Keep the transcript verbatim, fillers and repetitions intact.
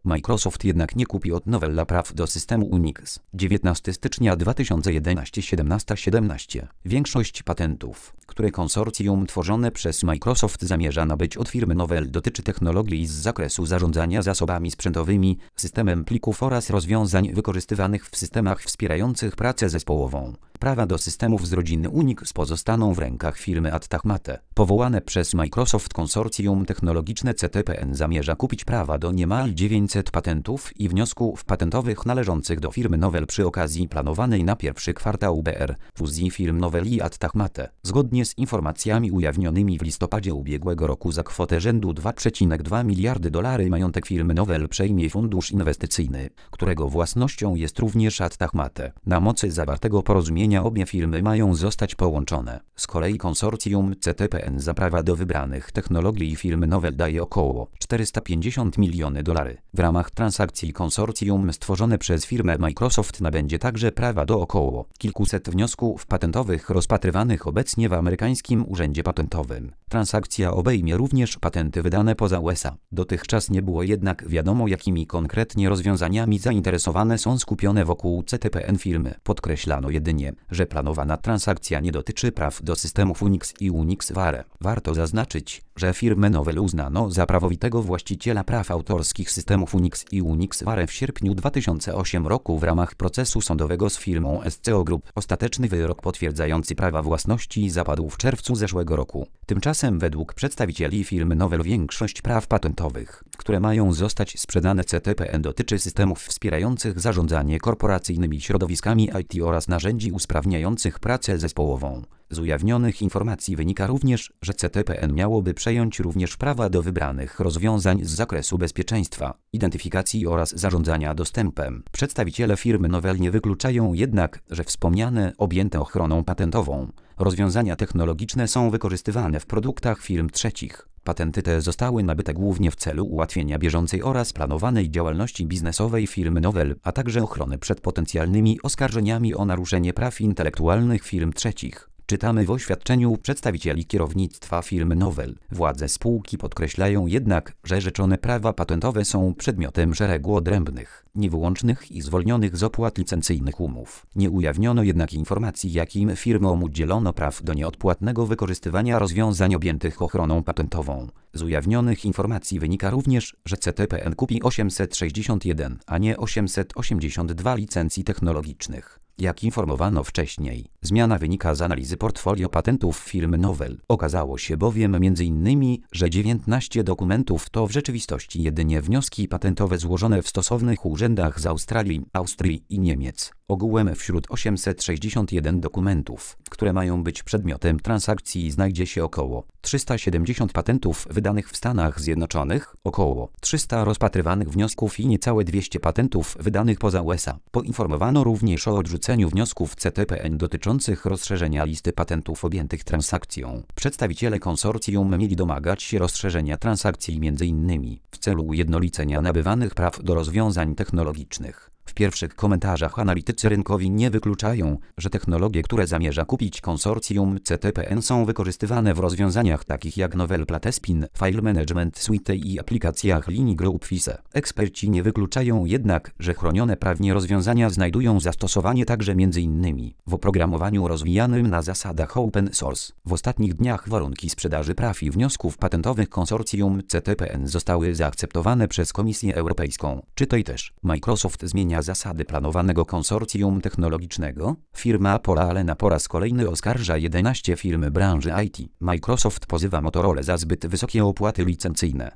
Microsoft jednak nie kupi od Novella praw do systemu Unix. dziewiętnastego stycznia dwa tysiące jedenastego siedemnaście siedemnaście. Większość patentów, które konsorcjum tworzone przez Microsoft zamierza nabyć od firmy Novell, dotyczy technologii z zakresu zarządzania zasobami sprzętowymi, systemem plików oraz rozwiązań wykorzystywanych w systemach wspierających pracę zespołową. Prawa do systemów z rodziny Unix pozostaną w rękach firmy Attack Mate. Powołane przez Microsoft konsorcjum technologiczne C T P N zamierza kupić prawa do niemal dziewięciuset patentów i wniosków patentowych należących do firmy Novell przy okazji planowanej na pierwszy kwartał B R fuzji firm Novell i Attack Mate. Zgodnie z informacjami ujawnionymi w listopadzie ubiegłego roku za kwotę rzędu dwa przecinek dwa miliardy dolarów majątek firmy Novell przejmie fundusz inwestycyjny, którego własnością jest również Attack Mate. Na mocy zawartego porozumienia obie firmy mają zostać połączone. Z kolei konsorcjum C T P N za prawa do wybranych technologii firmy Novell daje około czterysta pięćdziesiąt milionów dolarów. W ramach transakcji konsorcjum stworzone przez firmę Microsoft nabędzie także prawa do około kilkuset wniosków patentowych rozpatrywanych obecnie w amerykańskim urzędzie patentowym. Transakcja obejmie również patenty wydane poza U S A. Dotychczas nie było jednak wiadomo, jakimi konkretnie rozwiązaniami zainteresowane są skupione wokół C T P N firmy. Podkreślano jedynie, że planowana transakcja nie dotyczy praw do systemów Unix i UnixWare. Warto zaznaczyć, że firmę Novell uznano za prawowitego właściciela praw autorskich systemów Unix i UnixWare w sierpniu dwa tysiące ósmego roku w ramach procesu sądowego z firmą S C O Group. Ostateczny wyrok potwierdzający prawa własności zapadł w czerwcu zeszłego roku. Tymczasem według przedstawicieli firmy Novell większość praw patentowych, które mają zostać sprzedane C T P N, dotyczy systemów wspierających zarządzanie korporacyjnymi środowiskami I T oraz narzędzi usprawniających pracę zespołową. Z ujawnionych informacji wynika również, że C T P N miałoby przejąć również prawa do wybranych rozwiązań z zakresu bezpieczeństwa, identyfikacji oraz zarządzania dostępem. Przedstawiciele firmy Novell nie wykluczają jednak, że wspomniane, objęte ochroną patentową, rozwiązania technologiczne są wykorzystywane w produktach firm trzecich. Patenty te zostały nabyte głównie w celu ułatwienia bieżącej oraz planowanej działalności biznesowej firmy Novell, a także ochrony przed potencjalnymi oskarżeniami o naruszenie praw intelektualnych firm trzecich. Czytamy w oświadczeniu przedstawicieli kierownictwa firmy Novell. Władze spółki podkreślają jednak, że rzeczone prawa patentowe są przedmiotem szeregu odrębnych, niewyłącznych i zwolnionych z opłat licencyjnych umów. Nie ujawniono jednak informacji, jakim firmom udzielono praw do nieodpłatnego wykorzystywania rozwiązań objętych ochroną patentową. Z ujawnionych informacji wynika również, że C T P N kupi osiemset sześćdziesiąt jeden, a nie osiemset osiemdziesiąt dwa licencji technologicznych. Jak informowano wcześniej, zmiana wynika z analizy portfolio patentów firmy Novell. Okazało się bowiem między innymi, że dziewiętnaście dokumentów to w rzeczywistości jedynie wnioski patentowe złożone w stosownych urzędach z Australii, Austrii i Niemiec. Ogółem wśród osiemset sześćdziesiąt jeden dokumentów, które mają być przedmiotem transakcji, znajdzie się około trzysta siedemdziesiąt patentów wydanych w Stanach Zjednoczonych, około trzysta rozpatrywanych wniosków i niecałe dwieście patentów wydanych poza U S A. Poinformowano również o odrzuceniu wniosków C T P N dotyczących rozszerzenia listy patentów objętych transakcją. Przedstawiciele konsorcjum mieli domagać się rozszerzenia transakcji między innymi w celu ujednolicenia nabywanych praw do rozwiązań technologicznych. W pierwszych komentarzach analitycy rynkowi nie wykluczają, że technologie, które zamierza kupić konsorcjum C T P N, są wykorzystywane w rozwiązaniach takich jak Novell Platespin, File Management Suite i aplikacjach linii Group Fise. Eksperci nie wykluczają jednak, że chronione prawnie rozwiązania znajdują zastosowanie także m.in. w oprogramowaniu rozwijanym na zasadach open source. W ostatnich dniach warunki sprzedaży praw i wniosków patentowych konsorcjum C T P N zostały zaakceptowane przez Komisję Europejską. Czytaj też: Microsoft zmienia zasady planowanego konsorcjum technologicznego. Firma Pola po raz kolejny oskarża jedenaście firm branży I T. Microsoft pozywa Motorola za zbyt wysokie opłaty licencyjne.